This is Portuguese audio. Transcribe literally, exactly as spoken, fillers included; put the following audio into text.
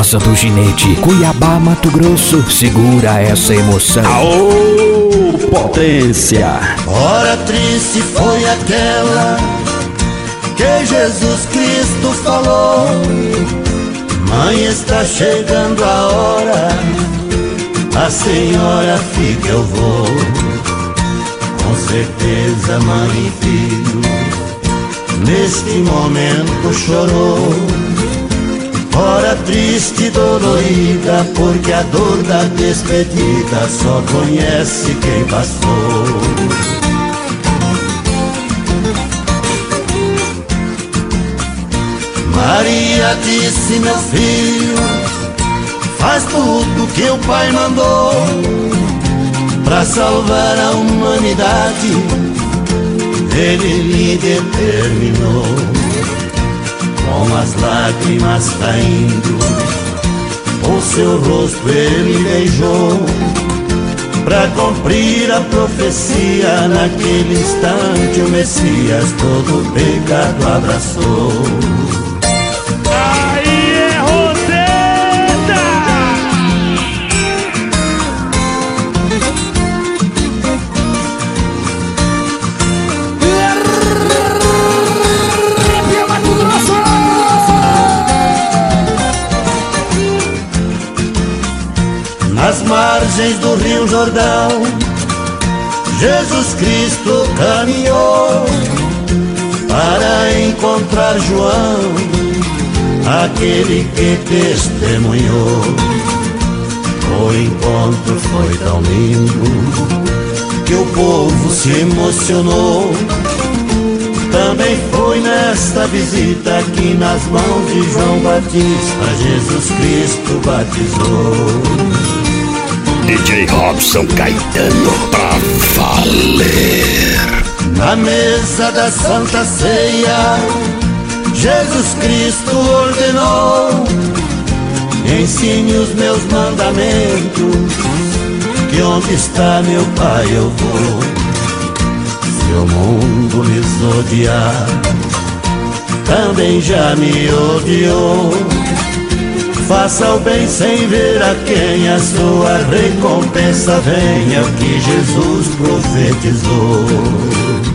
Rosa do Ginete, Cuiabá, Mato Grosso, segura essa emoção. Aô, potência! Hora triste foi aquela que Jesus Cristo falou: mãe, está chegando a hora, a senhora fica, eu vou. Com certeza, mãe e filho, neste momento chorou. Hora triste e dolorida, porque a dor da despedida só conhece quem passou. Maria disse: meu filho, faz tudo que o Pai mandou pra salvar a humanidade, Ele lhe determinou. Com as lágrimas caindo, o seu rosto Ele beijou, pra cumprir a profecia. Naquele instante o Messias todo o pecado abraçou. Nas margens do Rio Jordão, Jesus Cristo caminhou para encontrar João, aquele que testemunhou. O encontro foi tão lindo que o povo se emocionou. Também foi nesta visita que nas mãos de João Batista Jesus Cristo batizou. D J Robson Caetano pra valer. Na mesa da Santa Ceia, Jesus Cristo ordenou: ensine os meus mandamentos, que onde está meu Pai eu vou. Se o mundo lhes odiar, também já me odiou. Faça o bem sem ver a quem, a sua recompensa venha, o que Jesus profetizou.